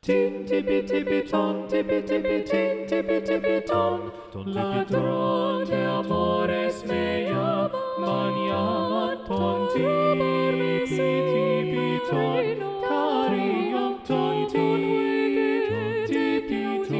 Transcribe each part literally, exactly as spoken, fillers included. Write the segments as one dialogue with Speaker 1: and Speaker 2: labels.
Speaker 1: Tin tipi tipi ton, tipi tipi tin tipi tipi ton, ladrón de amores me llama, mañana ton tipi tipi ton, cariño ton tipi tipi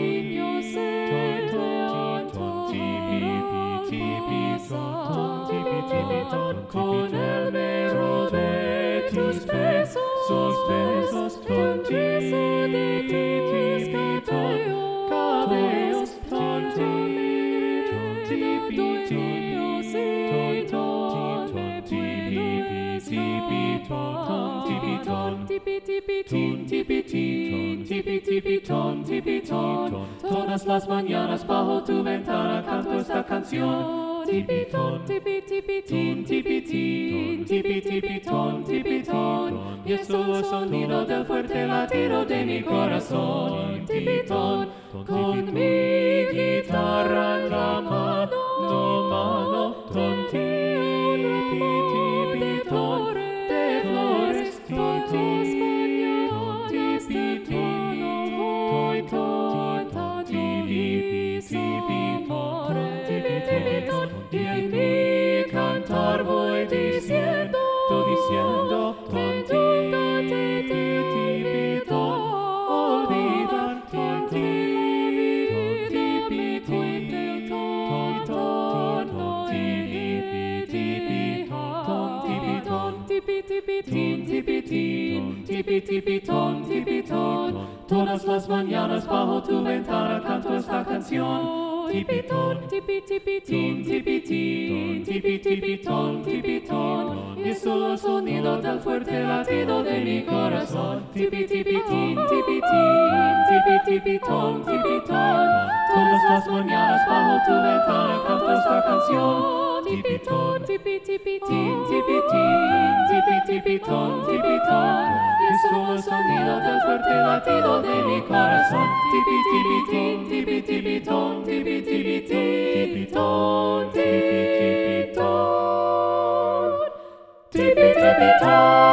Speaker 1: ton, ton tipi tipi ton, tipi tipi ton, con el mero de tus besos, sus besos ton tipi tipi ton, cabellos ton tipi tipi ton, ton tipi tipi ton, tipi ton, tipi tipi tin tipi tin, tipi tipi ton, tipi ton, todas las mañanas bajo tu ventana canto esta canción. Tipi ton, tipi tipi tin, tipi tin, tipi tipi ton, tipi ton, y es solo el sonido del fuerte latido de mi corazón. Tipi ton, con mi guitarra en la mano, mano, ton tipi tipi ton, de flores, ton tipi tipi ton, ton tipi tipi ton, tipi tipi ton. Y en mi cantar voy diciendo, diciendo, ton tipi tipi ton, olvidar ton tipi tipi ton, ton tipi tipi ton, tipi ton, tipi tipi tin, tipi tin, tipi tipi ton, tipi ton, todas las mañanas bajo tu ventana canto esta canción. Tipi ton, tipi tipi tin, tipi tin, tipi tipi ton, tipi ton, y es solo el sonido del fuerte latido de mi corazón. Tipi tipi tin, tipi tin, tipi tipi ton, tipi ton, todas las mañanas bajo tu ventana canto esta canción. Tipi ton, tipi tipi tin, tipi tin, tipi tipi ton, tipi ton, y es solo el sonido del fuerte latido de mi corazón. Tipi tipi tin, tipi tipi ton, tipi tipi tipi ton, tipi tipi ton, tipi tipi ton.